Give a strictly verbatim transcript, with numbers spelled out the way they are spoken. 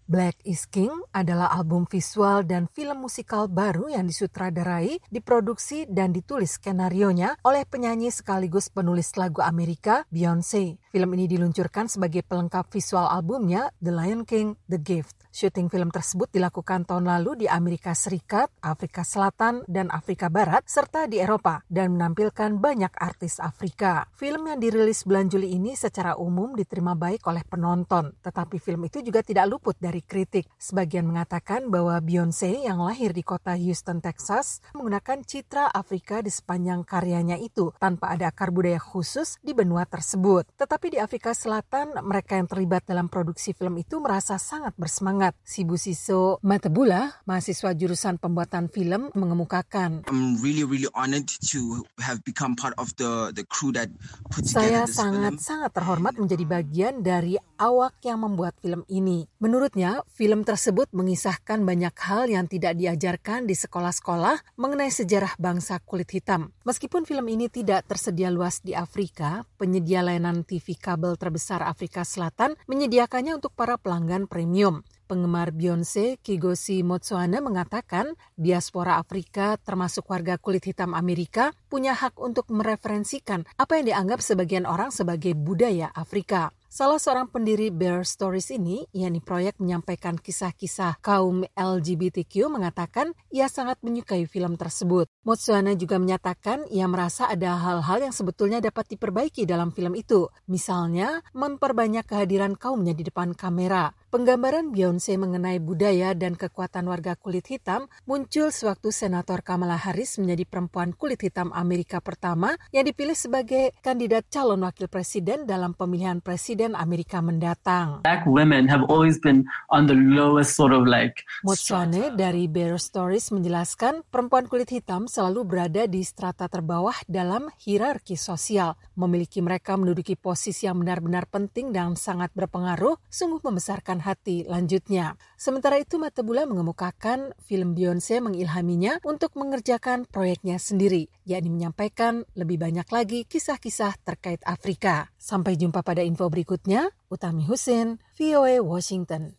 Black is King adalah album visual dan film musikal baru yang disutradarai, diproduksi dan ditulis skenarionya oleh penyanyi sekaligus penulis lagu Amerika, Beyoncé. Film ini diluncurkan sebagai pelengkap visual albumnya The Lion King, The Gift. Syuting film tersebut dilakukan tahun lalu di Amerika Serikat, Afrika Selatan, dan Afrika Barat, serta di Eropa, dan menampilkan banyak artis Afrika. Film yang dirilis bulan Juli ini secara umum diterima baik oleh penonton, tetapi film itu juga tidak luput dari kritik. Sebagian mengatakan bahwa Beyoncé yang lahir di kota Houston, Texas, menggunakan citra Afrika di sepanjang karyanya itu, tanpa ada akar budaya khusus di benua tersebut. Tetapi di Afrika Selatan, mereka yang terlibat dalam produksi film itu merasa sangat bersemangat. Sibusiso Matebula, mahasiswa jurusan pembuatan film, mengemukakan, I'm really really honored to have become part of the the crew that put Saya together this sangat film. sangat terhormat menjadi bagian dari awak yang membuat film ini. Menurutnya, film tersebut mengisahkan banyak hal yang tidak diajarkan di sekolah-sekolah mengenai sejarah bangsa kulit hitam. Meskipun film ini tidak tersedia luas di Afrika, penyedia layanan T V kabel terbesar Afrika Selatan menyediakannya untuk para pelanggan premium. Penggemar Beyoncé, Kigosi Motsoane, mengatakan diaspora Afrika termasuk warga kulit hitam Amerika punya hak untuk mereferensikan apa yang dianggap sebagian orang sebagai budaya Afrika. Salah seorang pendiri Bear Stories ini, yakni proyek menyampaikan kisah-kisah kaum L G B T Q, mengatakan ia sangat menyukai film tersebut. Motsoane juga menyatakan ia merasa ada hal-hal yang sebetulnya dapat diperbaiki dalam film itu. Misalnya, memperbanyak kehadiran kaumnya di depan kamera. Penggambaran Beyoncé mengenai budaya dan kekuatan warga kulit hitam muncul sewaktu Senator Kamala Harris menjadi perempuan kulit hitam Amerika pertama yang dipilih sebagai kandidat calon wakil presiden dalam pemilihan presiden Amerika mendatang. Black women have always been on the lowest sort of like. Motsoane dari Bear Stories menjelaskan perempuan kulit hitam selalu berada di strata terbawah dalam hierarki sosial. Memiliki mereka menduduki posisi yang benar-benar penting dan sangat berpengaruh, sungguh membesarkan hati, lanjutnya. Sementara itu, Matebula mengemukakan film Beyoncé mengilhaminya untuk mengerjakan proyeknya sendiri, yakni menyampaikan lebih banyak lagi kisah-kisah terkait Afrika. Sampai jumpa pada info berikutnya. Utami Husin, V O A Washington.